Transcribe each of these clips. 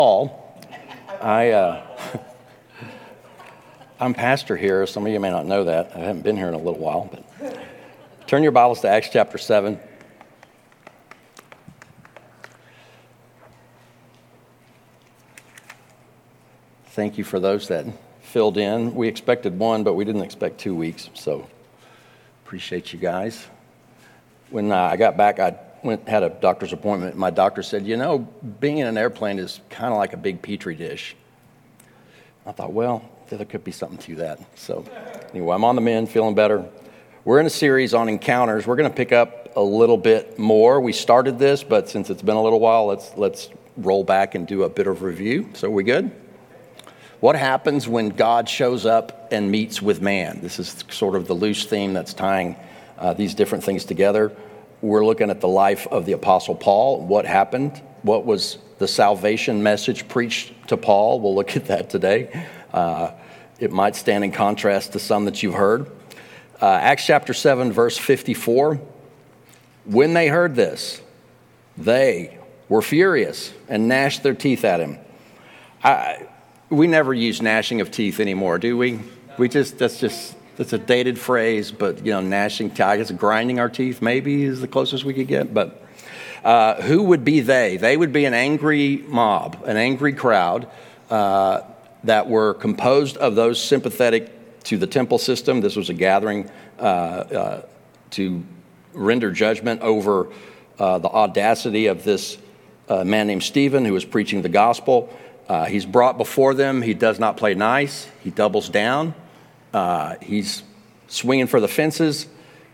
Paul. I'm pastor here. Some of you may not know that. I haven't been here in a little while. But turn your Bibles to Acts chapter 7. Thank you for those that filled in. We expected one, but we didn't expect 2 weeks. So appreciate you guys. When I got back, I had a doctor's appointment. My doctor said, being in an airplane is kind of like a big petri dish. I thought, well, there could be something to that. So anyway, I'm on the mend, feeling better. We're in a series on encounters. We're going to pick up a little bit more. We started this, but since it's been a little while, let's roll back and do a bit of review. So are we good? What happens when God shows up and meets with man? This is sort of the loose theme that's tying these different things together. We're looking at the life of the Apostle Paul. What happened? What was the salvation message preached to Paul? We'll look at that today. It might stand in contrast to some that you've heard. Acts chapter 7, verse 54. When they heard this, they were furious and gnashed their teeth at him. We never use gnashing of teeth anymore, do we? That's a dated phrase, but gnashing, I guess grinding our teeth maybe is the closest we could get. But who would be they? They would be an angry mob, an angry crowd that were composed of those sympathetic to the temple system. This was a gathering to render judgment over the audacity of this man named Stephen, who was preaching the gospel. He's brought before them. He does not play nice. He doubles down. He's swinging for the fences,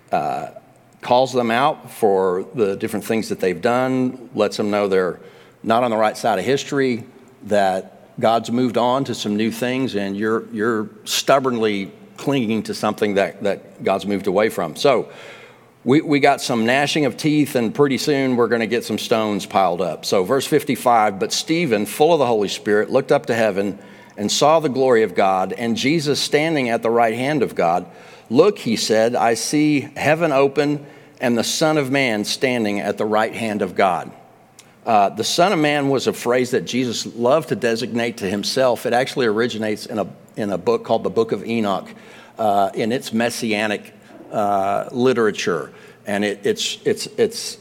calls them out for the different things that they've done, lets them know they're not on the right side of history, that God's moved on to some new things, and you're stubbornly clinging to something that God's moved away from. So we got some gnashing of teeth, and pretty soon we're going to get some stones piled up. So verse 55, but Stephen, full of the Holy Spirit, looked up to heaven and saw the glory of God and Jesus standing at the right hand of God. Look, he said, I see heaven open and the Son of Man standing at the right hand of God. The Son of Man was a phrase that Jesus loved to designate to himself. It actually originates in a book called the Book of Enoch, in its messianic literature, and it's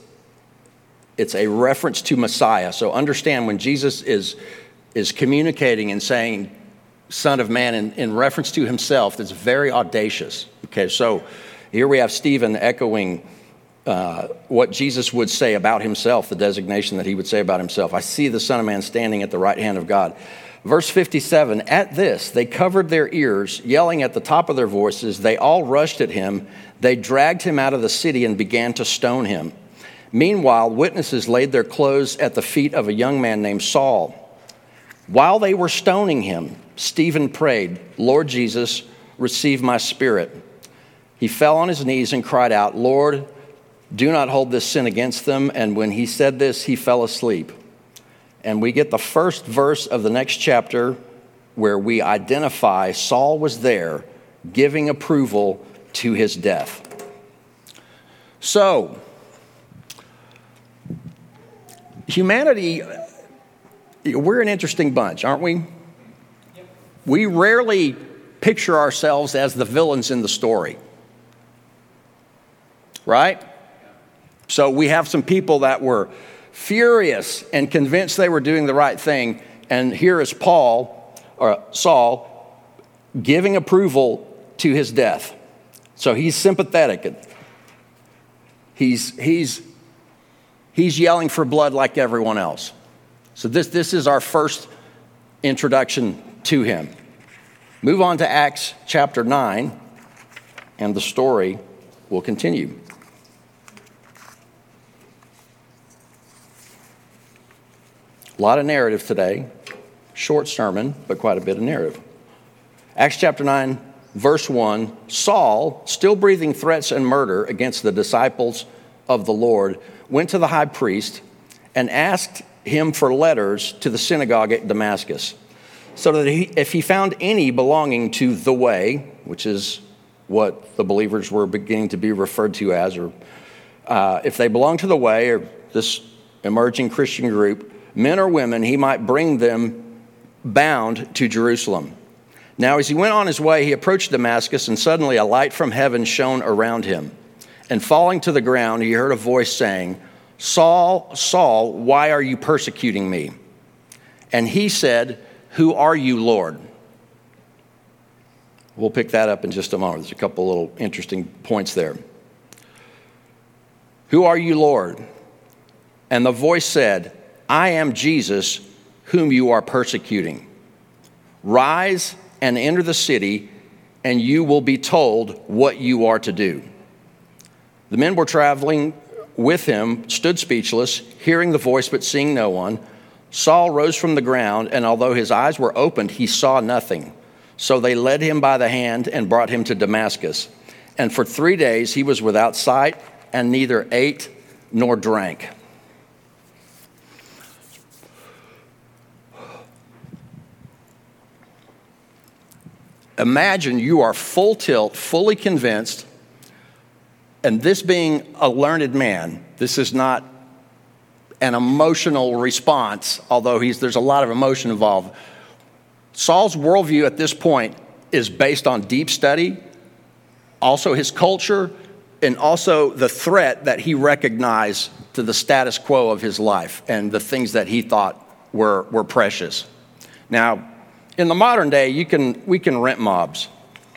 a reference to Messiah. So understand, when Jesus is communicating and saying Son of Man in reference to himself, that's very audacious. Okay, so here we have Stephen echoing what Jesus would say about himself, the designation that he would say about himself. I see the Son of Man standing at the right hand of God. Verse 57, at this, they covered their ears, yelling at the top of their voices. They all rushed at him. They dragged him out of the city and began to stone him. Meanwhile, witnesses laid their clothes at the feet of a young man named Saul. While they were stoning him, Stephen prayed, Lord Jesus, receive my spirit. He fell on his knees and cried out, Lord, do not hold this sin against them. And when he said this, he fell asleep. And we get the first verse of the next chapter where we identify Saul was there giving approval to his death. So, humanity, we're an interesting bunch, aren't we? We rarely picture ourselves as the villains in the story, right? So we have some people that were furious and convinced they were doing the right thing, and here is Saul giving approval to his death. So he's sympathetic. He's yelling for blood like everyone else. So this is our first introduction to him. Move on to Acts chapter 9, and the story will continue. A lot of narrative today. Short sermon, but quite a bit of narrative. Acts chapter 9, verse 1, Saul, still breathing threats and murder against the disciples of the Lord, went to the high priest and asked him for letters to the synagogue at Damascus, so that if he found any belonging to the way, which is what the believers were beginning to be referred to as, or if they belonged to the way, or this emerging Christian group, men or women, he might bring them bound to Jerusalem. Now, as he went on his way, he approached Damascus, and suddenly a light from heaven shone around him. And falling to the ground, he heard a voice saying, Saul, Saul, why are you persecuting me? And he said, Who are you, Lord? We'll pick that up in just a moment. There's a couple little interesting points there. Who are you, Lord? And the voice said, I am Jesus, whom you are persecuting. Rise and enter the city, and you will be told what you are to do. The men were traveling with him, stood speechless, hearing the voice but seeing no one. Saul rose from the ground, and although his eyes were opened, he saw nothing. So they led him by the hand and brought him to Damascus. And for 3 days he was without sight and neither ate nor drank. Imagine you are full tilt, fully convinced, and this being a learned man, this is not an emotional response, although there's a lot of emotion involved. Saul's worldview at this point is based on deep study, also his culture, and also the threat that he recognized to the status quo of his life and the things that he thought were precious. Now, in the modern day, we can rent mobs.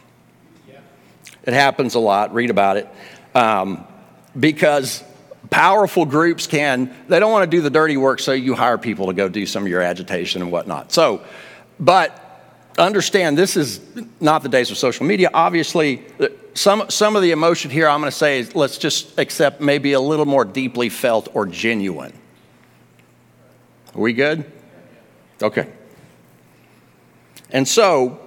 It happens a lot. Read about it. Because powerful groups they don't want to do the dirty work, so you hire people to go do some of your agitation and whatnot. But understand, this is not the days of social media. Obviously, some of the emotion here, I'm going to say, is let's just accept maybe a little more deeply felt or genuine. Are we good? Okay. And so,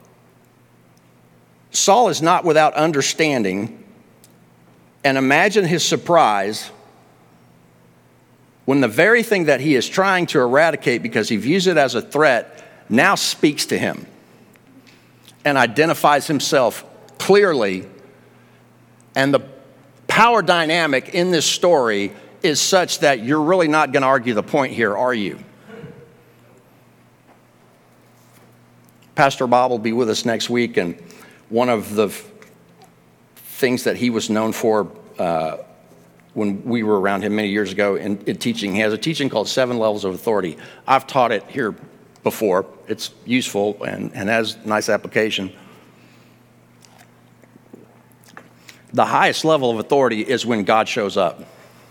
Saul is not without understanding, and imagine his surprise when the very thing that he is trying to eradicate because he views it as a threat now speaks to him and identifies himself clearly. And the power dynamic in this story is such that you're really not going to argue the point here, are you? Pastor Bob will be with us next week, and one of the things that he was known for when we were around him many years ago in teaching, he has a teaching called 7 Levels of Authority. I've taught it here before. It's useful and has nice application. The highest level of authority is when God shows up.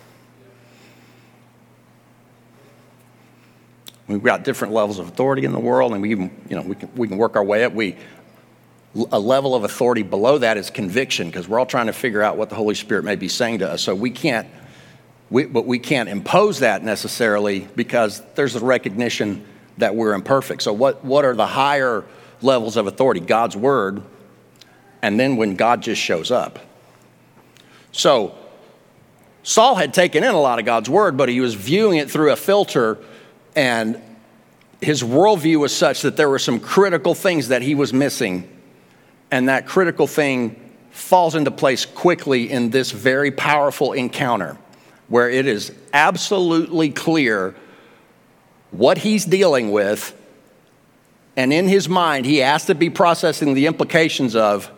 We've got different levels of authority in the world, and we can work our way up. A level of authority below that is conviction, because we're all trying to figure out what the Holy Spirit may be saying to us. So we can't impose that necessarily, because there's a recognition that we're imperfect. So what are the higher levels of authority? God's word, and then when God just shows up. So Saul had taken in a lot of God's word, but he was viewing it through a filter, and his worldview was such that there were some critical things that he was missing. And that critical thing falls into place quickly in this very powerful encounter, where it is absolutely clear what he's dealing with. And in his mind, he has to be processing the implications of,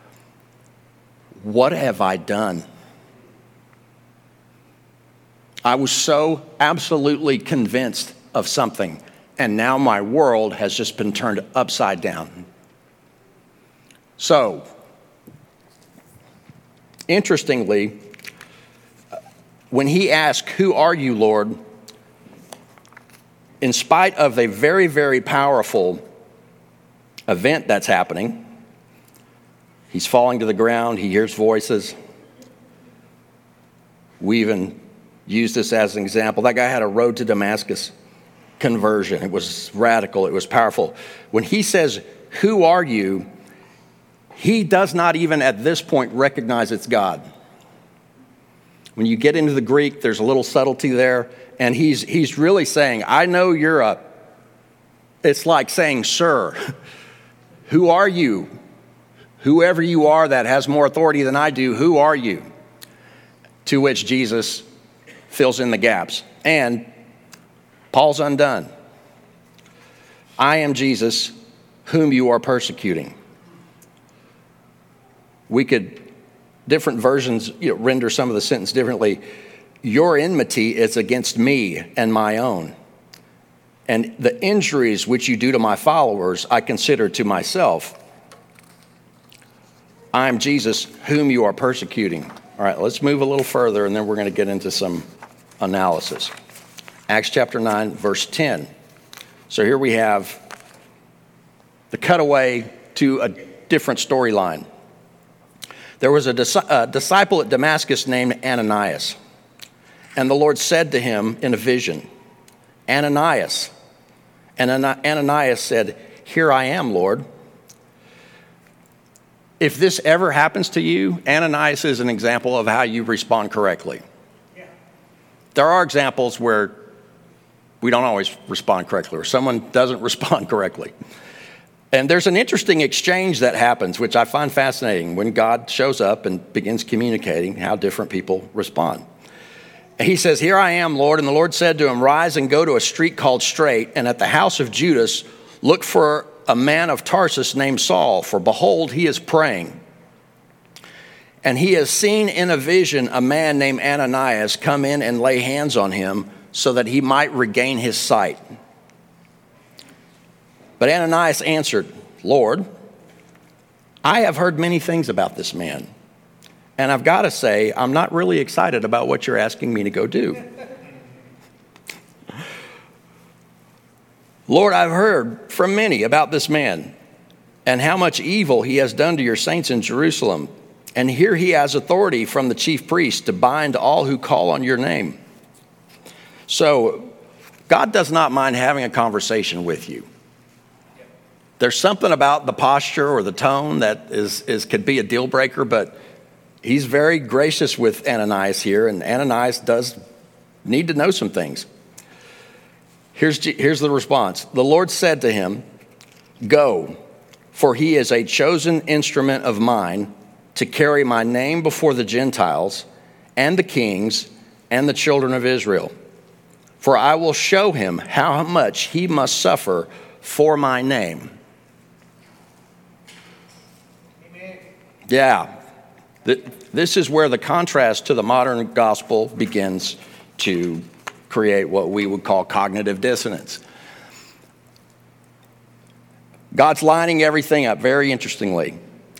what have I done? I was so absolutely convinced of something, and now my world has just been turned upside down. So, interestingly, when he asked, "Who are you, Lord?" in spite of a very, very powerful event that's happening, he's falling to the ground, he hears voices. We even use this as an example. That guy had a road to Damascus conversion. It was radical, it was powerful. When he says, "Who are you?" he does not even at this point recognize it's God. When you get into the Greek, there's a little subtlety there, and he's really saying, I know you're it's like saying, "Sir, who are you? Whoever you are that has more authority than I do, who are you?" To which Jesus fills in the gaps. And Paul's undone. I am Jesus, whom you are persecuting. We could, different versions render some of the sentence differently. Your enmity is against me and my own. And the injuries which you do to my followers, I consider to myself. I am Jesus, whom you are persecuting. All right, let's move a little further, and then we're going to get into some analysis. Acts chapter 9, verse 10. So here we have the cutaway to a different storyline. There was a disciple at Damascus named Ananias. And the Lord said to him in a vision, Ananias. And Ananias said, here I am, Lord. If this ever happens to you, Ananias is an example of how you respond correctly. There are examples where we don't always respond correctly, or someone doesn't respond correctly. And there's an interesting exchange that happens, which I find fascinating, when God shows up and begins communicating how different people respond. He says, here I am, Lord. And the Lord said to him, rise and go to a street called Straight, and at the house of Judas, look for a man of Tarsus named Saul, for behold, he is praying. And he has seen in a vision a man named Ananias come in and lay hands on him so that he might regain his sight. But Ananias answered, Lord, I have heard many things about this man. And I've got to say, I'm not really excited about what you're asking me to go do. Lord, I've heard from many about this man and how much evil he has done to your saints in Jerusalem. And here he has authority from the chief priest to bind all who call on your name. So God does not mind having a conversation with you. There's something about the posture or the tone that could be a deal breaker, but he's very gracious with Ananias here, and Ananias does need to know some things. Here's the response. The Lord said to him, go, for he is a chosen instrument of mine to carry my name before the Gentiles and the kings and the children of Israel. For I will show him how much he must suffer for my name. Amen. Yeah. This is where the contrast to the modern gospel begins to create what we would call cognitive dissonance. God's lining everything up very interestingly.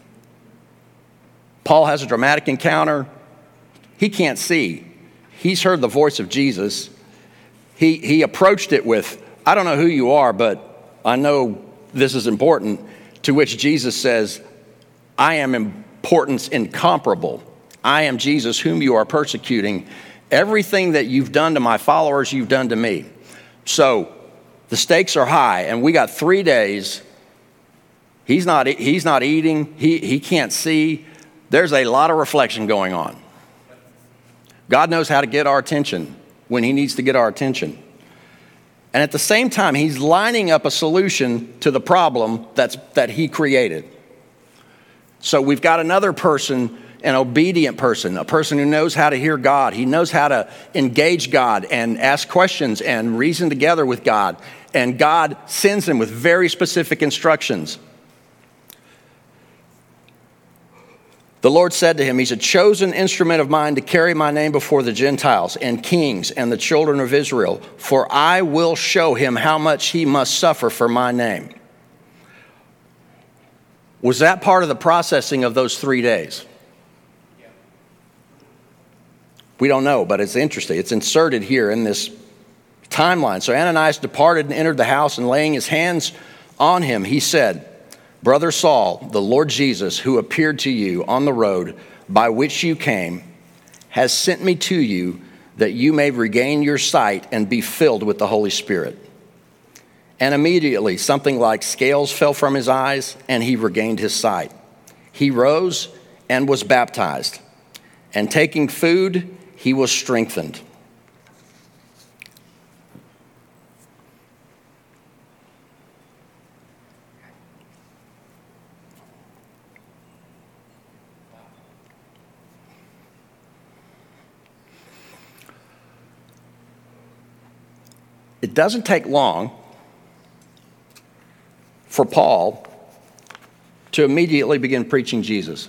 Paul has a dramatic encounter. He can't see. He's heard the voice of Jesus. He approached it with, I don't know who you are, but I know this is important, to which Jesus says, I am importance incomparable. I am Jesus whom you are persecuting. Everything that you've done to my followers, you've done to me. So the stakes are high, and we got 3 days. He's not eating. He can't see. There's a lot of reflection going on. God knows how to get our attention when he needs to get our attention. And at the same time, he's lining up a solution to the problem that he created. So we've got another person, an obedient person, a person who knows how to hear God. He knows how to engage God and ask questions and reason together with God. And God sends him with very specific instructions. The Lord said to him, he's a chosen instrument of mine to carry my name before the Gentiles and kings and the children of Israel, for I will show him how much he must suffer for my name. Was that part of the processing of those 3 days? We don't know, but it's interesting. It's inserted here in this timeline. So Ananias departed and entered the house, and laying his hands on him, he said, Brother Saul, the Lord Jesus, who appeared to you on the road by which you came, has sent me to you that you may regain your sight and be filled with the Holy Spirit. And immediately something like scales fell from his eyes, and he regained his sight. He rose and was baptized, and taking food, he was strengthened. it doesn't take long for Paul to immediately begin preaching Jesus.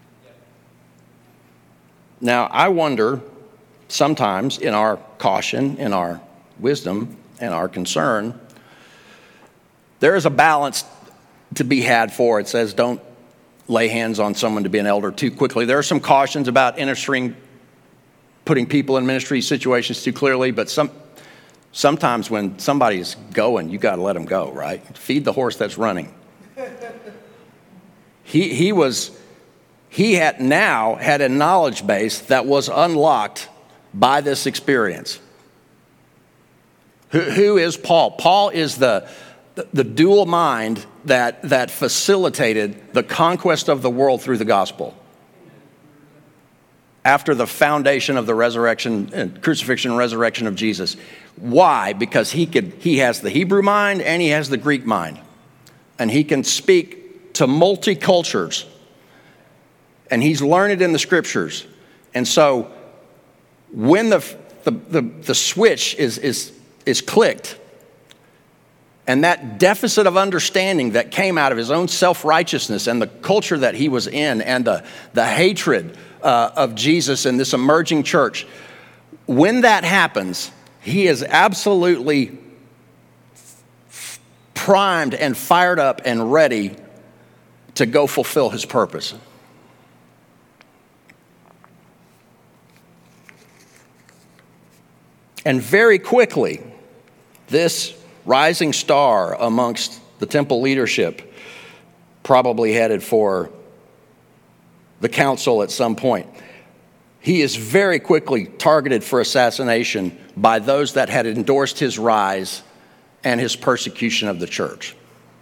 Now, I wonder sometimes in our caution, in our wisdom, and our concern, there is a balance to be had for it. Says don't lay hands on someone to be an elder too quickly. There are some cautions about putting people in ministry situations too clearly, but sometimes when somebody's going, you got to let them go, right? Feed the horse that's running. He had a knowledge base that was unlocked by this experience. Who is Paul? Paul is the dual mind that facilitated the conquest of the world through the gospel. After the foundation of the resurrection and crucifixion and resurrection of Jesus. Why? Because he has the Hebrew mind and he has the Greek mind. And he can speak to multi-cultures. And he's learned it in the scriptures. And so when the switch is clicked, and that deficit of understanding that came out of his own self-righteousness and the culture that he was in and the hatred of Jesus in this emerging church, when that happens, he is absolutely primed and fired up and ready to go fulfill his purpose. And very quickly, this rising star amongst the temple leadership, probably headed for the council at some point, he is very quickly targeted for assassination by those that had endorsed his rise and his persecution of the church.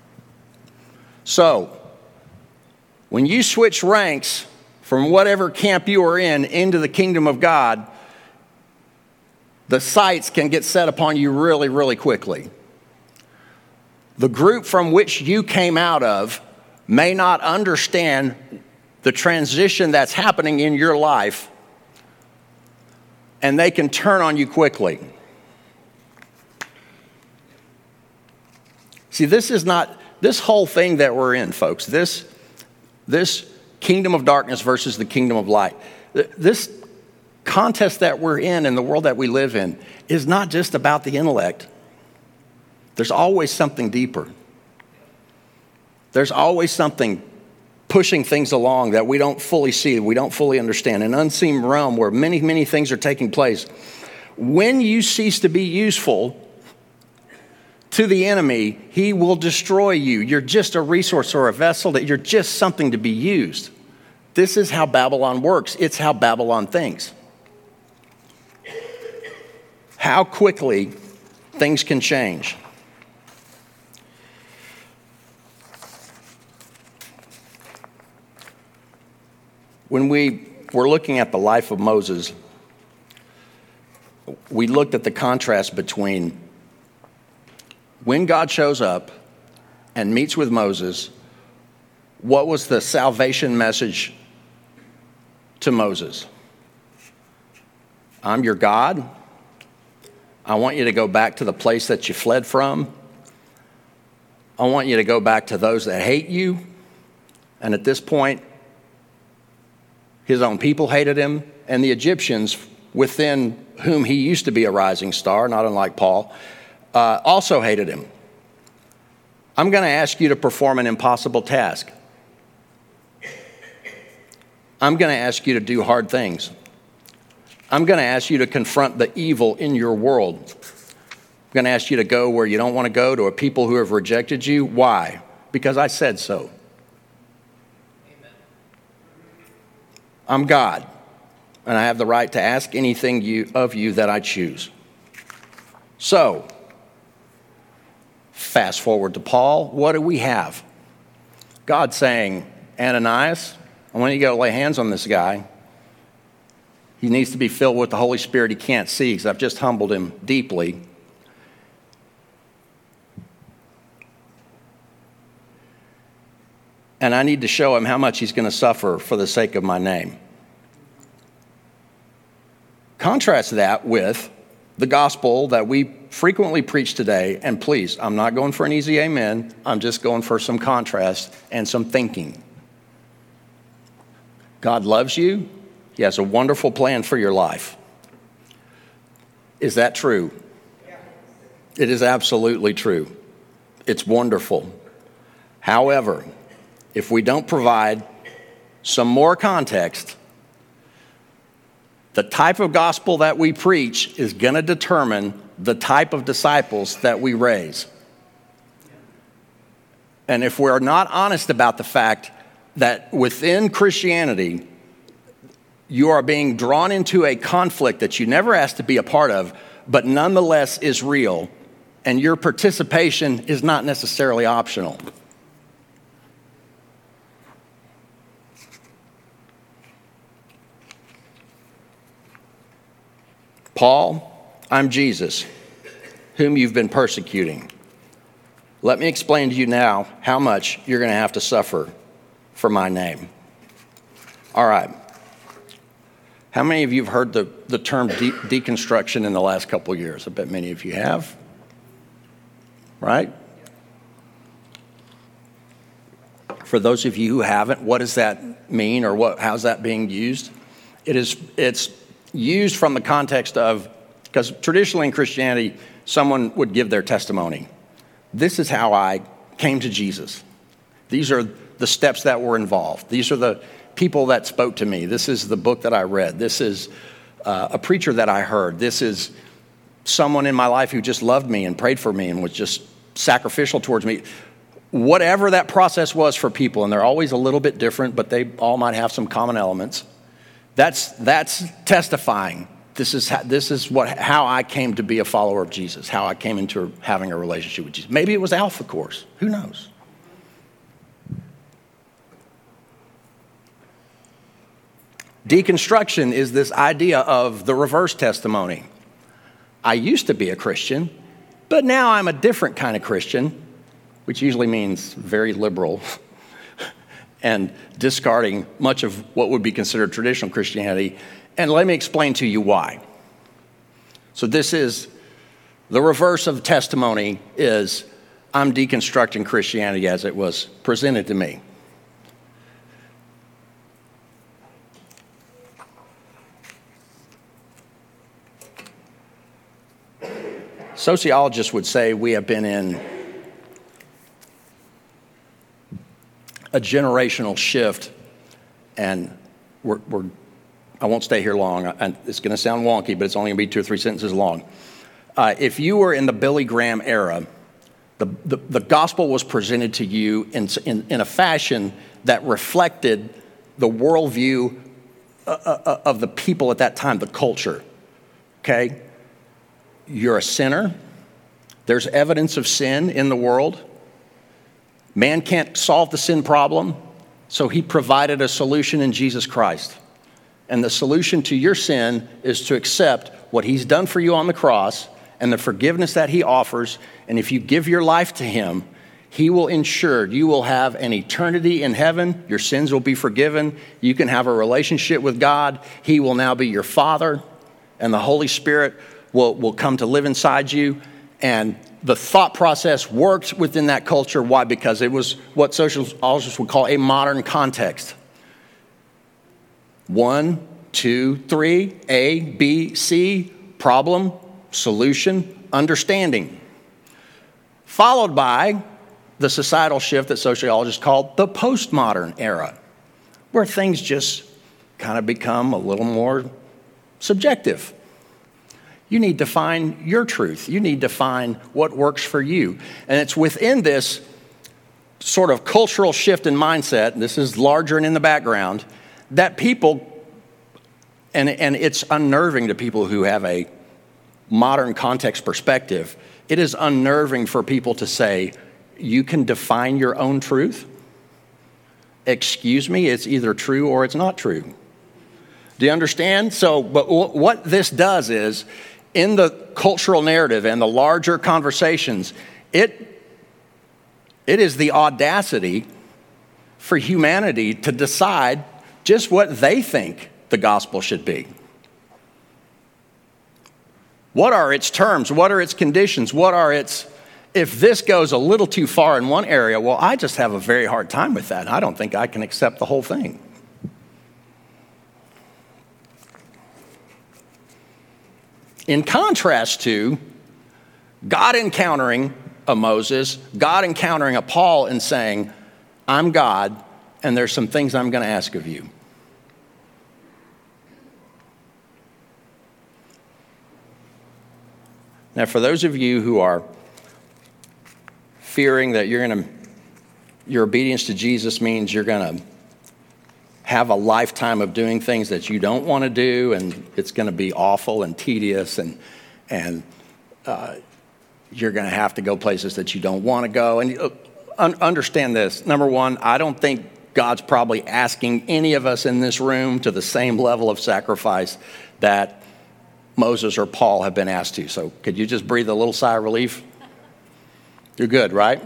So, when you switch ranks from whatever camp you are in into the kingdom of God, the sights can get set upon you really, really quickly. The group from which you came out of may not understand the transition that's happening in your life, and they can turn on you quickly. See, this whole thing that we're in, folks, this kingdom of darkness versus the kingdom of light, this contest that we're in the world that we live in is not just about the intellect. There's always something deeper. There's always something pushing things along that we don't fully see, we don't fully understand, an unseen realm where many, many things are taking place. When you cease to be useful to the enemy, he will destroy you. You're just a resource or a vessel, that you're just something to be used. This is how Babylon works. It's how Babylon thinks. How quickly things can change. When we were looking at the life of Moses, we looked at the contrast between when God shows up and meets with Moses, what was the salvation message to Moses? I'm your God. I want you to go back to the place that you fled from. I want you to go back to those that hate you. And at this point, his own people hated him, and the Egyptians, within whom he used to be a rising star, not unlike Paul, also hated him. I'm going to ask you to perform an impossible task. I'm going to ask you to do hard things. I'm going to ask you to confront the evil in your world. I'm going to ask you to go where you don't want to go, to a people who have rejected you. Why? Because I said so. Amen. I'm God, and I have the right to ask anything of you that I choose. So, fast forward to Paul. What do we have? God saying, Ananias, I want you to go lay hands on this guy. He needs to be filled with the Holy Spirit he can't see because I've just humbled him deeply. And I need to show him how much he's going to suffer for the sake of my name. Contrast that with the gospel that we frequently preached today, and please, I'm not going for an easy amen. I'm just going for some contrast and some thinking. God loves you. He has a wonderful plan for your life. Is that true? It is absolutely true. It's wonderful. However, if we don't provide some more context, the type of gospel that we preach is going to determine the type of disciples that we raise. And if we're not honest about the fact that within Christianity, you are being drawn into a conflict that you never asked to be a part of, but nonetheless is real, and your participation is not necessarily optional. Paul, I'm Jesus, whom you've been persecuting. Let me explain to you now how much you're going to have to suffer for my name. All right. How many of you have heard the term deconstruction in the last couple of years? I bet many of you have. Right? For those of you who haven't, what does that mean, or how's that being used? It's used from the context of, because traditionally in Christianity, someone would give their testimony. This is how I came to Jesus. These are the steps that were involved. These are the people that spoke to me. This is the book that I read. This is a preacher that I heard. This is someone in my life who just loved me and prayed for me and was just sacrificial towards me. Whatever that process was for people, and they're always a little bit different, but they all might have some common elements. That's testifying. This is how I came to be a follower of Jesus, how I came into having a relationship with Jesus. Maybe it was Alpha Course. Who knows? Deconstruction is this idea of the reverse testimony. I used to be a Christian, but now I'm a different kind of Christian, which usually means very liberal and discarding much of what would be considered traditional Christianity. And let me explain to you why. So this is the reverse of testimony is I'm deconstructing Christianity as it was presented to me. Sociologists would say we have been in a generational shift, and I won't stay here long. It's going to sound wonky, but it's only going to be 2 or 3 sentences long. If you were in the Billy Graham era, the gospel was presented to you in a fashion that reflected the worldview of the people at that time, the culture. Okay? You're a sinner. There's evidence of sin in the world. Man can't solve the sin problem, so he provided a solution in Jesus Christ. And the solution to your sin is to accept what he's done for you on the cross and the forgiveness that he offers. And if you give your life to him, he will ensure you will have an eternity in heaven. Your sins will be forgiven. You can have a relationship with God. He will now be your Father, and the Holy Spirit will come to live inside you. And the thought process worked within that culture. Why? Because it was what sociologists would call a modern context. 1, 2, 3, A, B, C, problem, solution, understanding. Followed by the societal shift that sociologists call the postmodern era, where things just kind of become a little more subjective. You need to find your truth. You need to find what works for you. And it's within this sort of cultural shift in mindset, this is larger and in the background, that people, and it's unnerving to people who have a modern context perspective, it is unnerving for people to say, you can define your own truth? Excuse me, it's either true or it's not true. Do you understand? So, but what this does is, in the cultural narrative and the larger conversations, it is the audacity for humanity to decide just what they think the gospel should be. What are its terms? What are its conditions? If this goes a little too far in one area, well, I just have a very hard time with that. I don't think I can accept the whole thing. In contrast to God encountering a Moses, God encountering a Paul and saying, I'm God, and there's some things I'm going to ask of you. Now, for those of you who are fearing that your obedience to Jesus means you're going to have a lifetime of doing things that you don't want to do, and it's going to be awful and tedious, and you're going to have to go places that you don't want to go. And understand this. Number one, I don't think God's probably asking any of us in this room to the same level of sacrifice that Moses or Paul have been asked to. So could you just breathe a little sigh of relief? You're good, right?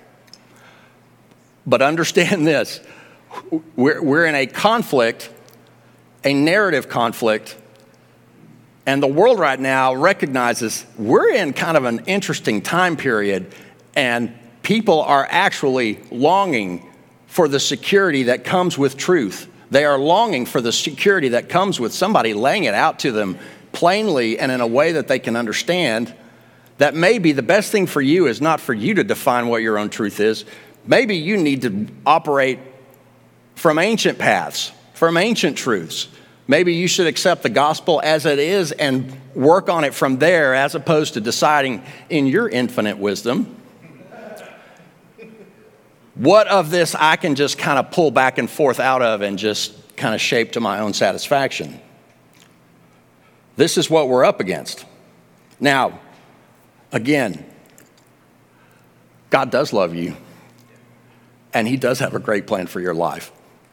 But understand this. We're in a conflict, a narrative conflict, and the world right now recognizes we're in kind of an interesting time period, and people are actually longing for the security that comes with truth. They are longing for the security that comes with somebody laying it out to them plainly and in a way that they can understand. That maybe the best thing for you is not for you to define what your own truth is. Maybe you need to operate from ancient paths, from ancient truths. Maybe you should accept the gospel as it is and work on it from there, as opposed to deciding in your infinite wisdom, what of this I can just kind of pull back and forth out of and just kind of shape to my own satisfaction. This is what we're up against. Now, again, God does love you, and he does have a great plan for your life.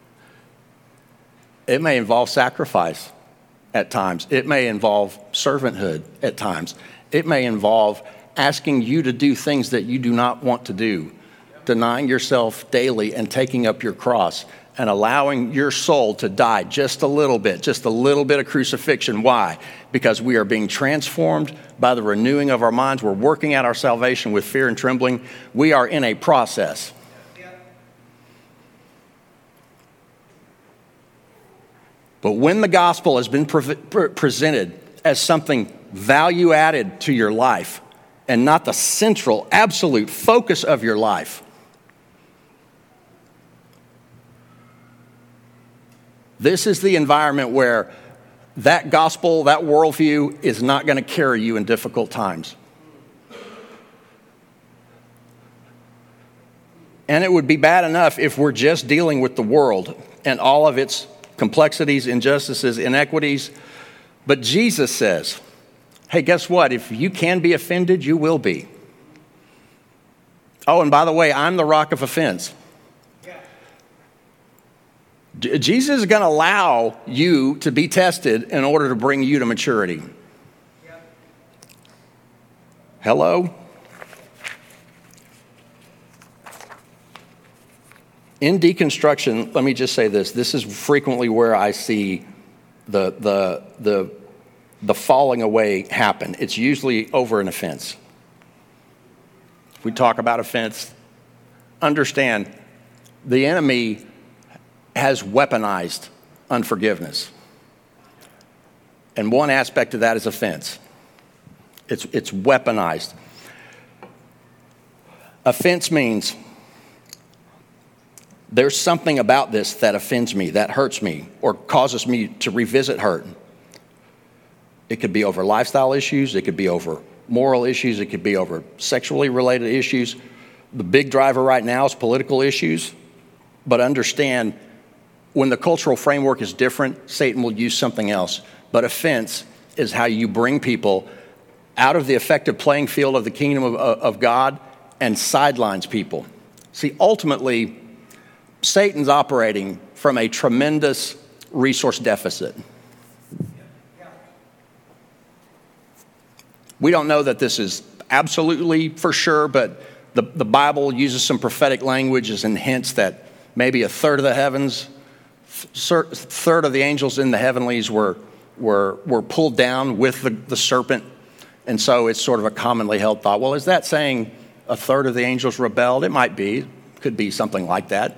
It may involve sacrifice at times. It may involve servanthood at times. It may involve asking you to do things that you do not want to do, denying yourself daily and taking up your cross and allowing your soul to die just a little bit of crucifixion. Why? Because we are being transformed by the renewing of our minds. We're working out our salvation with fear and trembling. We are in a process. But when the gospel has been presented as something value added to your life and not the central, absolute focus of your life, this is the environment where that gospel, that worldview is not going to carry you in difficult times. And it would be bad enough if we're just dealing with the world and all of its complexities, injustices, inequities. But Jesus says, hey, guess what? If you can be offended, you will be. Oh, and by the way, I'm the rock of offense. Jesus is going to allow you to be tested in order to bring you to maturity. Hello? In deconstruction, let me just say this. This is frequently where I see the falling away happen. It's usually over an offense. If we talk about offense, understand the enemy has weaponized unforgiveness. And one aspect of that is offense. It's weaponized. Offense means there's something about this that offends me, that hurts me, or causes me to revisit hurt. It could be over lifestyle issues. It could be over moral issues. It could be over sexually related issues. The big driver right now is political issues. But understand, when the cultural framework is different, Satan will use something else. But offense is how you bring people out of the effective playing field of the kingdom of God and sidelines people. See, ultimately, Satan's operating from a tremendous resource deficit. We don't know that this is absolutely for sure, but the Bible uses some prophetic languages and hints that maybe a third of the heavens, third of the angels in the heavenlies were pulled down with the serpent. And so it's sort of a commonly held thought, well, is that saying a third of the angels rebelled? It might be. Could be something like that.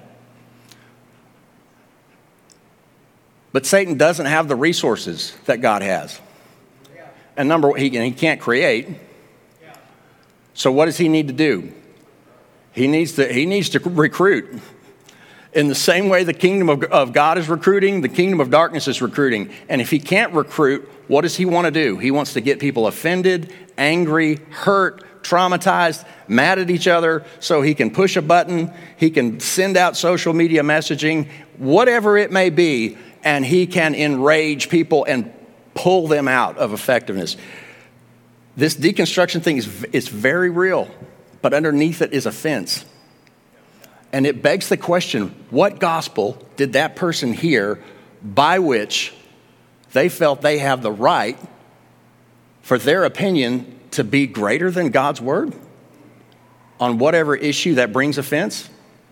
But Satan doesn't have the resources that God has. And he can't create. So what does he need to do? He needs to recruit. In the same way the kingdom of God is recruiting, the kingdom of darkness is recruiting. And if he can't recruit, what does he want to do? He wants to get people offended, angry, hurt, traumatized, mad at each other, so he can push a button, he can send out social media messaging, whatever it may be, and he can enrage people and pull them out of effectiveness. This deconstruction thing is very real, but underneath it is offense. And it begs the question, what gospel did that person hear by which they felt they have the right for their opinion to be greater than God's word on whatever issue that brings offense?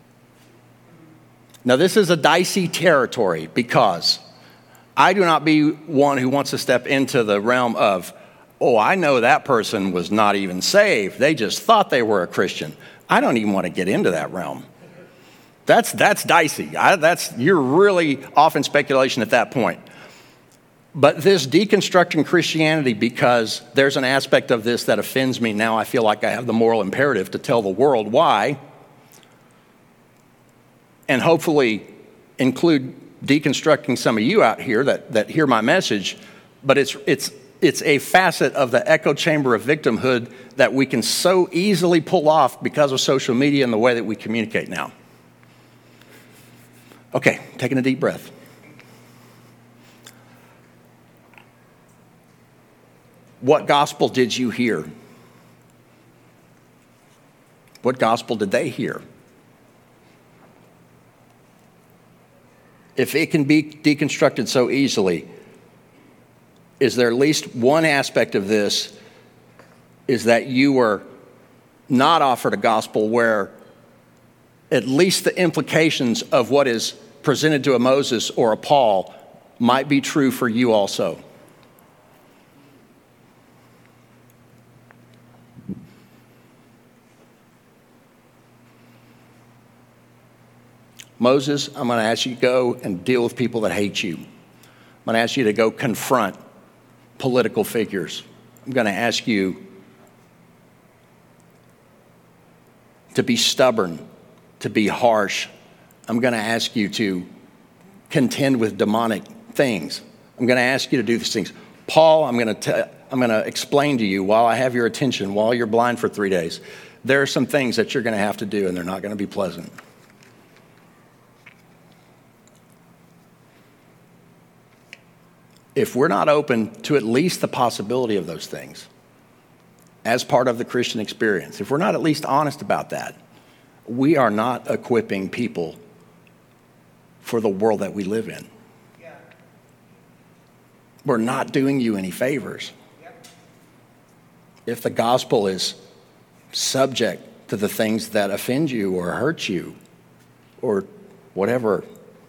Now, this is a dicey territory because I do not be one who wants to step into the realm of, oh, I know that person was not even saved. They just thought they were a Christian. I don't even want to get into that realm. That's dicey. You're really off in speculation at that point. But this deconstructing Christianity, because there's an aspect of this that offends me, now I feel like I have the moral imperative to tell the world why, and hopefully include deconstructing some of you out here that hear my message. But it's a facet of the echo chamber of victimhood that we can so easily pull off because of social media and the way that we communicate now. Okay, taking a deep breath. What gospel did you hear? What gospel did they hear? If it can be deconstructed so easily, is there at least one aspect of this is that you were not offered a gospel where at least the implications of what is presented to a Moses or a Paul might be true for you also? Moses, I'm going to ask you to go and deal with people that hate you. I'm going to ask you to go confront political figures. I'm going to ask you to be stubborn, to be harsh. I'm going to ask you to contend with demonic things. I'm going to ask you to do these things. Paul, I'm going to explain to you while I have your attention, while you're blind for 3 days, there are some things that you're going to have to do, and they're not going to be pleasant. If we're not open to at least the possibility of those things as part of the Christian experience, if we're not at least honest about that, we are not equipping people for the world that we live in. Yeah. We're not doing you any favors. Yep. If the gospel is subject to the things that offend you or hurt you or whatever,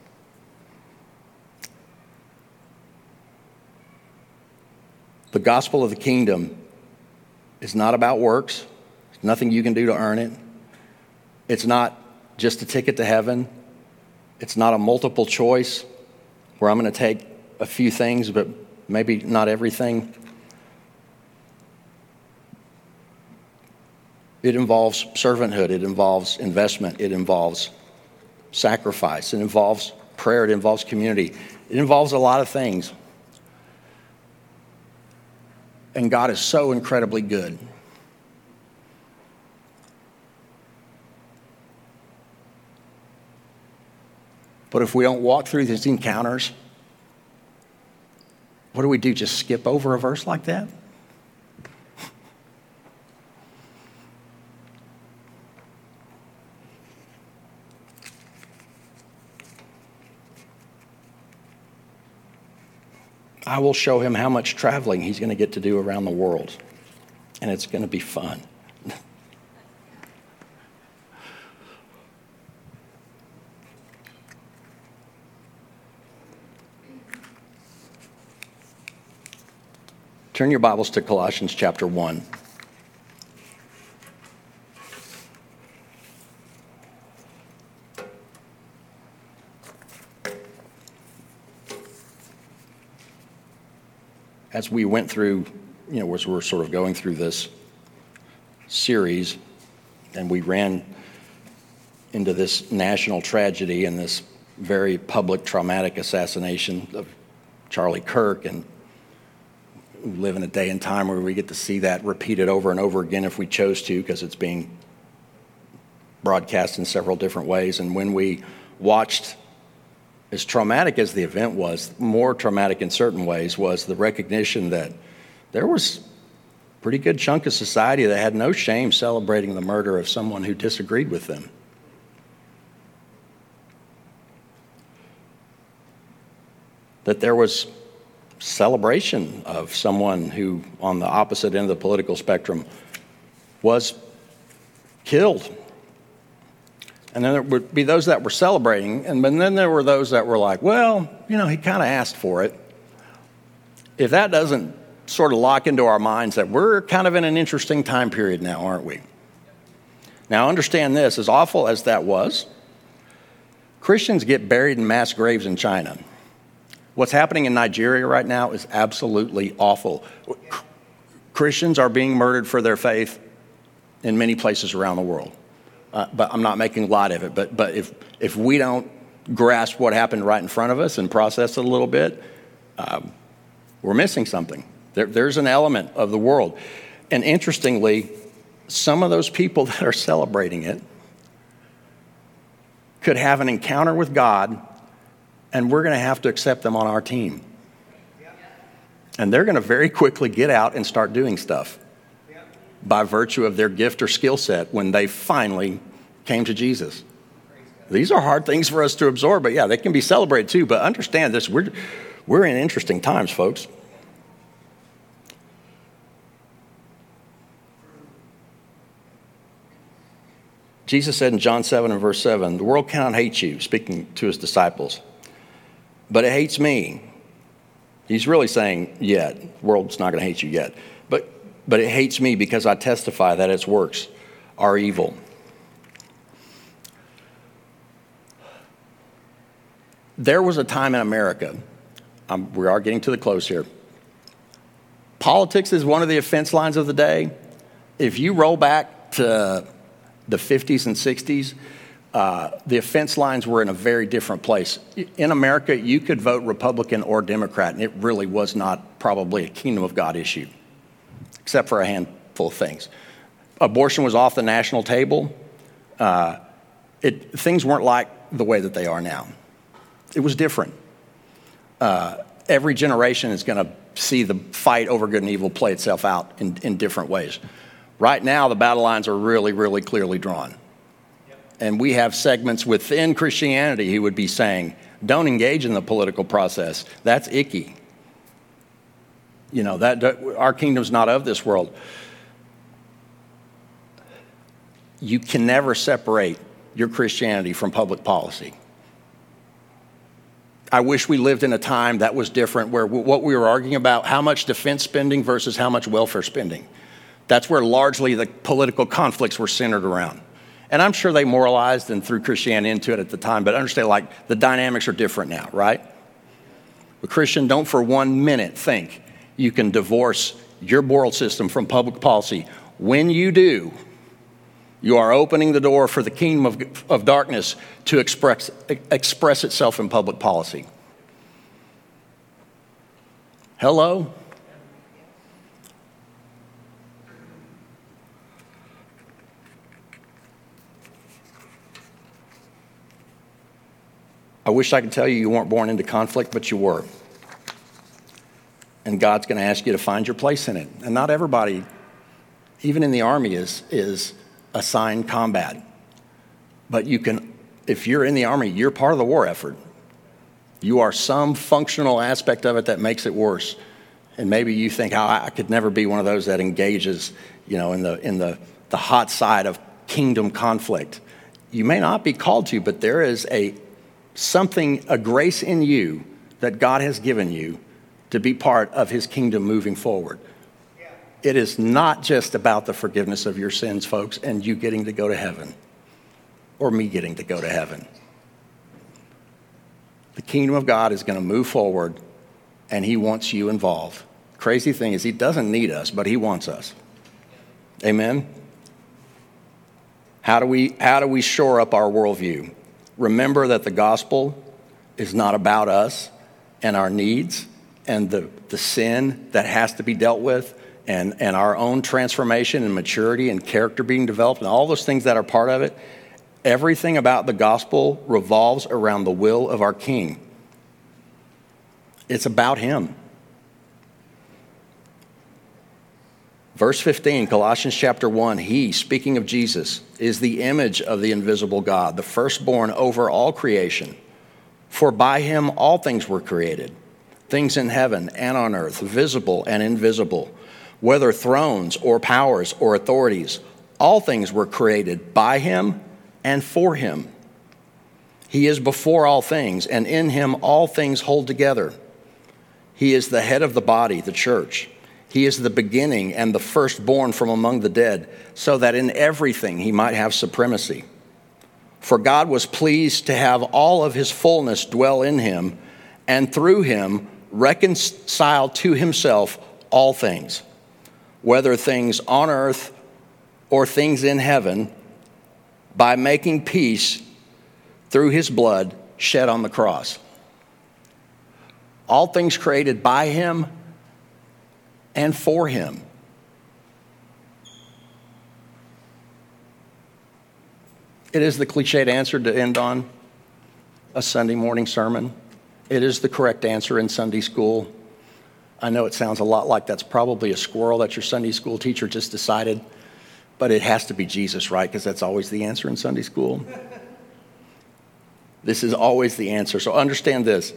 the gospel of the kingdom is not about works. There's nothing you can do to earn it. It's not just a ticket to heaven. It's not a multiple choice where I'm going to take a few things, but maybe not everything. It involves servanthood. It involves investment. It involves sacrifice. It involves prayer. It involves community. It involves a lot of things. And God is so incredibly good. But if we don't walk through these encounters, what do we do? Just skip over a verse like that? I will show him how much traveling he's going to get to do around the world. And it's going to be fun. Turn your Bibles to Colossians chapter 1. As we went through, as we're sort of going through this series, and we ran into this national tragedy and this very public traumatic assassination of Charlie Kirk, and we live in a day and time where we get to see that repeated over and over again if we chose to, because it's being broadcast in several different ways. And when we watched, as traumatic as the event was, more traumatic in certain ways was the recognition that there was a pretty good chunk of society that had no shame celebrating the murder of someone who disagreed with them. That there was celebration of someone who, on the opposite end of the political spectrum, was killed. And then there would be those that were celebrating, and then there were those that were like, well, he kind of asked for it. If that doesn't sort of lock into our minds that we're kind of in an interesting time period now, aren't we? Now, understand this, as awful as that was, Christians get buried in mass graves in China. What's happening in Nigeria right now is absolutely awful. Christians are being murdered for their faith in many places around the world. But I'm not making light of it. But if we don't grasp what happened right in front of us and process it a little bit, we're missing something. There's an element of the world. And interestingly, some of those people that are celebrating it could have an encounter with God, and we're going to have to accept them on our team. And they're going to very quickly get out and start doing stuff by virtue of their gift or skill set when they finally came to Jesus. These are hard things for us to absorb, but yeah, they can be celebrated too. But understand this, we're in interesting times, folks. Jesus said in John 7 and verse 7, the world cannot hate you, speaking to his disciples, but it hates me. He's really saying, the world's not going to hate you yet. But it hates me because I testify that its works are evil. There was a time in America, we are getting to the close here. Politics is one of the offense lines of the day. If you roll back to the 50s and 60s, the offense lines were in a very different place. In America, you could vote Republican or Democrat, and it really was not probably a kingdom of God issue, except for a handful of things. Abortion was off the national table. Things weren't like the way that they are now. It was different. Every generation is going to see the fight over good and evil play itself out in different ways. Right now, the battle lines are really, really clearly drawn. And we have segments within Christianity who would be saying, don't engage in the political process. That's icky. That our kingdom's not of this world. You can never separate your Christianity from public policy. I wish we lived in a time that was different, where what we were arguing about, how much defense spending versus how much welfare spending. That's where largely the political conflicts were centered around. And I'm sure they moralized and threw Christianity into it at the time, but understand, the dynamics are different now, right? A Christian, don't for 1 minute think you can divorce your moral system from public policy. When you do, you are opening the door for the kingdom of darkness to express itself in public policy. Hello? I wish I could tell you weren't born into conflict, but you were. And God's going to ask you to find your place in it. And not everybody, even in the army, is assigned combat. But you can, if you're in the army, you're part of the war effort. You are some functional aspect of it that makes it worse. And maybe you think, I could never be one of those that engages, in the hot side of kingdom conflict. You may not be called to, but there is a grace in you that God has given you to be part of his kingdom moving forward. It is not just about the forgiveness of your sins, folks, and you getting to go to heaven, or me getting to go to heaven. The kingdom of God is going to move forward, and he wants you involved. Crazy thing is, he doesn't need us, but he wants us. Amen? How do we shore up our worldview? Remember that the gospel is not about us and our needs and the sin that has to be dealt with, and our own transformation and maturity and character being developed and all those things that are part of it. Everything about the gospel revolves around the will of our King. It's about him. Verse 15, Colossians chapter 1, he, speaking of Jesus, is the image of the invisible God, the firstborn over all creation. For by him all things were created, things in heaven and on earth, visible and invisible, whether thrones or powers or authorities, all things were created by him and for him. He is before all things, and in him all things hold together. He is the head of the body, the church. He is the beginning and the firstborn from among the dead, so that in everything he might have supremacy. For God was pleased to have all of his fullness dwell in him, and through him reconcile to himself all things, whether things on earth or things in heaven, by making peace through his blood shed on the cross. All things created by him and for him. It is the cliched answer to end on a Sunday morning sermon. It is the correct answer in Sunday school. I know it sounds a lot like that's probably a squirrel that your Sunday school teacher just decided, but it has to be Jesus, right? Because that's always the answer in Sunday school. This is always the answer. So understand this.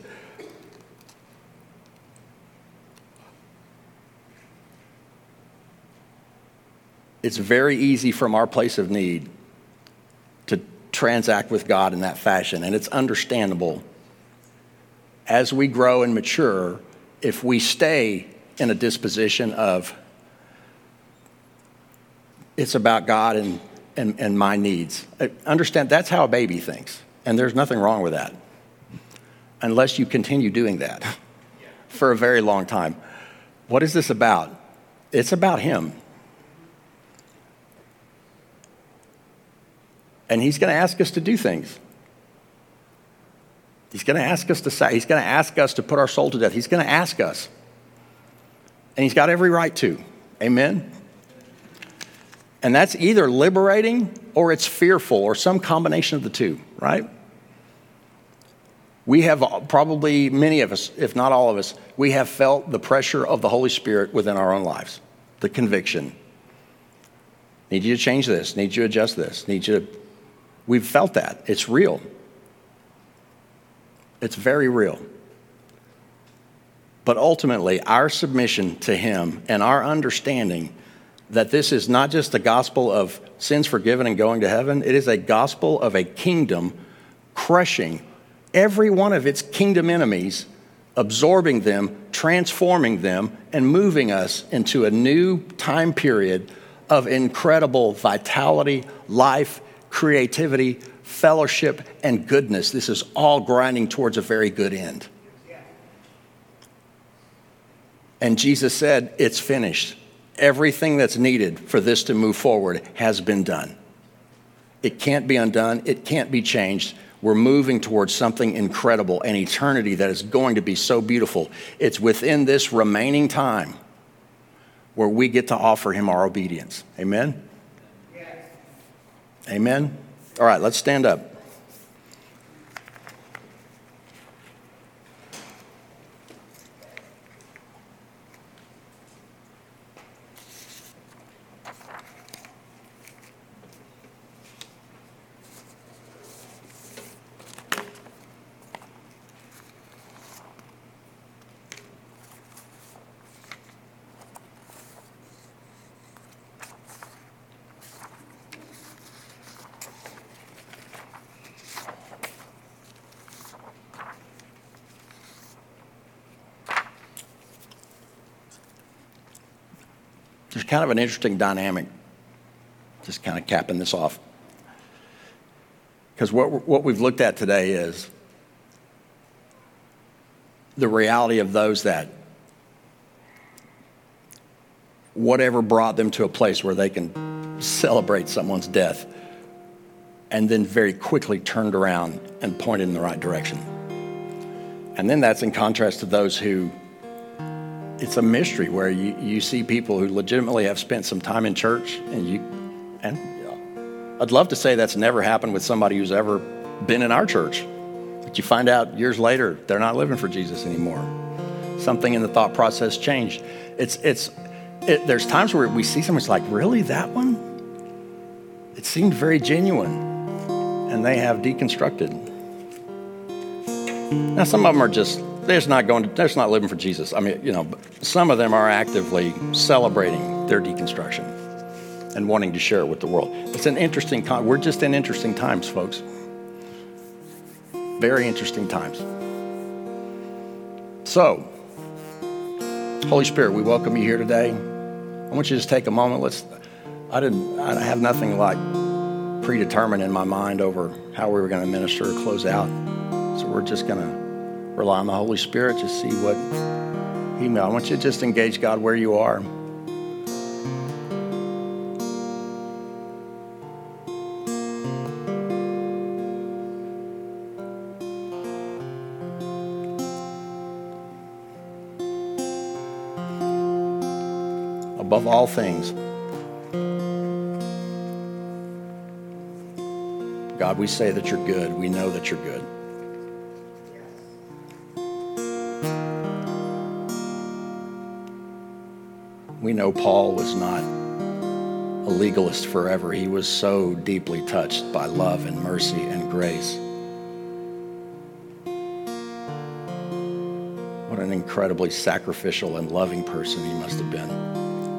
It's very easy from our place of need to transact with God in that fashion, and it's understandable. As we grow and mature, if we stay in a disposition of it's about God and my needs, understand that's how a baby thinks, and there's nothing wrong with that unless you continue doing that for a very long time. What is this about? It's about him. And he's going to ask us to do things. He's going to ask us to say, he's going to ask us to put our soul to death. He's going to ask us. And he's got every right to. Amen? And that's either liberating or it's fearful or some combination of the two, right? We have probably, many of us, if not all of us, we have felt the pressure of the Holy Spirit within our own lives. The conviction. Need you to change this. Need you to adjust this. We've felt that. It's real. It's very real. But ultimately, our submission to him and our understanding that this is not just a gospel of sins forgiven and going to heaven, it is a gospel of a kingdom crushing every one of its kingdom enemies, absorbing them, transforming them, and moving us into a new time period of incredible vitality, life, creativity, fellowship, and goodness. This is all grinding towards a very good end. And Jesus said, it's finished. Everything that's needed for this to move forward has been done. It can't be undone. It can't be changed. We're moving towards something incredible, an eternity that is going to be so beautiful. It's within this remaining time where we get to offer him our obedience. Amen? Yes. Amen? All right, let's stand up. There's kind of an interesting dynamic, just kind of capping this off. Because what we've looked at today is the reality of those that whatever brought them to a place where they can celebrate someone's death and then very quickly turned around and pointed in the right direction. And then that's in contrast to those who, it's a mystery where you see people who legitimately have spent some time in church, and I'd love to say that's never happened with somebody who's ever been in our church. But you find out years later, they're not living for Jesus anymore. Something in the thought process changed. There's times where we see someone's like, really, that one? It seemed very genuine. And they have deconstructed. Now, some of them are just, they're just not living for Jesus. I mean, some of them are actively celebrating their deconstruction and wanting to share it with the world. It's an interesting, we're just in interesting times, folks. Very interesting times. So, Holy Spirit, we welcome you here today. I want you to just take a moment. I have nothing like predetermined in my mind over how we were going to minister or close out. So we're just going to rely on the Holy Spirit to see what He may. I want you to just engage God where you are. Above all things, God, we say that you're good. We know that you're good. We know Paul was not a legalist forever. He was so deeply touched by love and mercy and grace. What an incredibly sacrificial and loving person he must have been.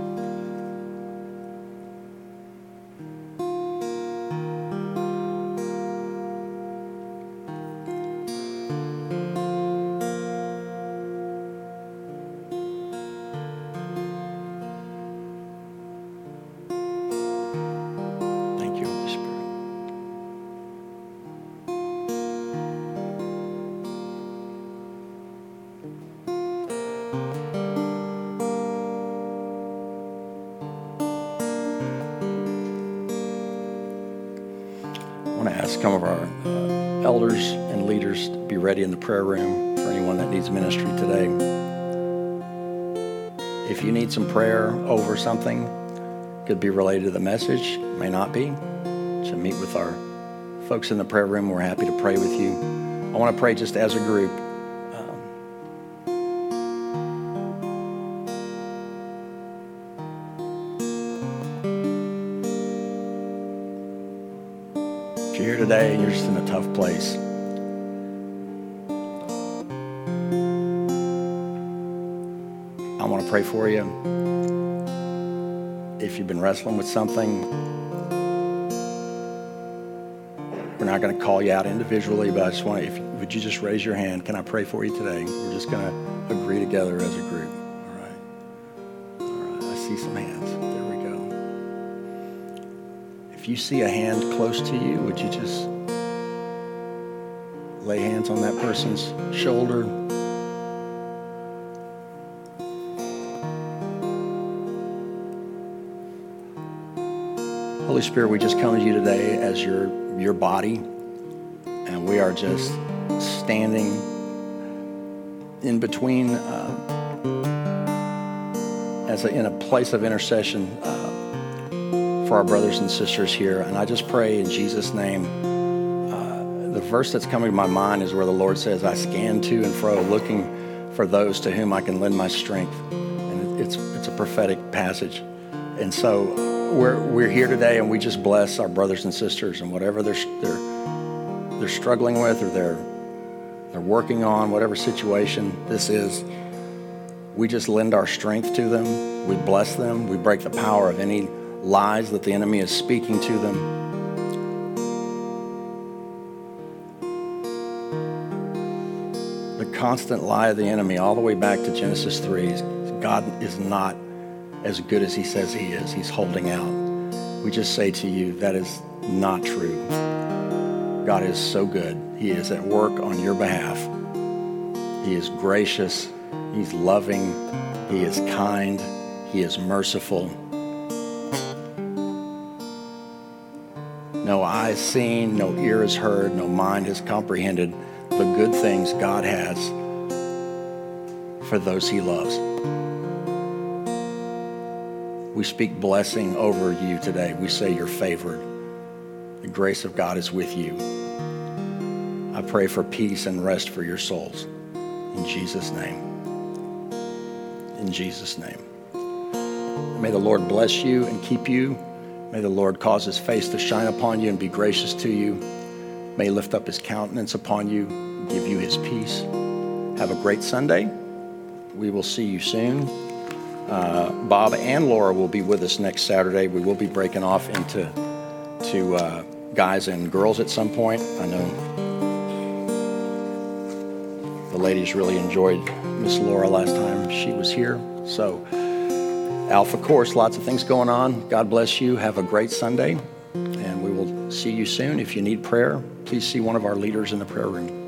Some of our elders and leaders to be ready in the prayer room for anyone that needs ministry today. If you need some prayer over something, could be related to the message, may not be. So meet with our folks in the prayer room. We're happy to pray with you. I want to pray just as a group. If you're here today and you're just in a tough place, I want to pray for you. If you've been wrestling with something, we're not going to call you out individually, but I just want to, would you just raise your hand? Can I pray for you today? We're just going to agree together as a group. All right. I see some hands. There we go. If you see a hand close to you, would you just lay hands on that person's shoulder? Holy Spirit, we just come to you today as your body, and we are just standing in between in a place of intercession for our brothers and sisters here. And I just pray in Jesus' name, the verse that's coming to my mind is where the Lord says, I scan to and fro looking for those to whom I can lend my strength. And it's a prophetic passage. And so we're here today, and we just bless our brothers and sisters, and whatever they're struggling with, or they're working on, whatever situation this is, we just lend our strength to them. We bless them. We break the power of any lies that the enemy is speaking to them. The constant lie of the enemy, all the way back to Genesis 3, God is not as good as he says he is. He's holding out. We just say to you, that is not true. God is so good. He is at work on your behalf. He is gracious. He's loving. He is kind. He is merciful. No eye has seen, no ear has heard, no mind has comprehended the good things God has for those he loves. We speak blessing over you today. We say you're favored. The grace of God is with you. I pray for peace and rest for your souls. In Jesus' name. In Jesus' name. May the Lord bless you and keep you. May the Lord cause his face to shine upon you and be gracious to you. May he lift up his countenance upon you, give you his peace. Have a great Sunday. We will see you soon. Bob and Laura will be with us next Saturday. We will be breaking off into guys and girls at some point. I know the ladies really enjoyed Miss Laura last time she was here. So Alpha Course, lots of things going on. God bless you. Have a great Sunday, and we will see you soon. If you need prayer, please see one of our leaders in the prayer room.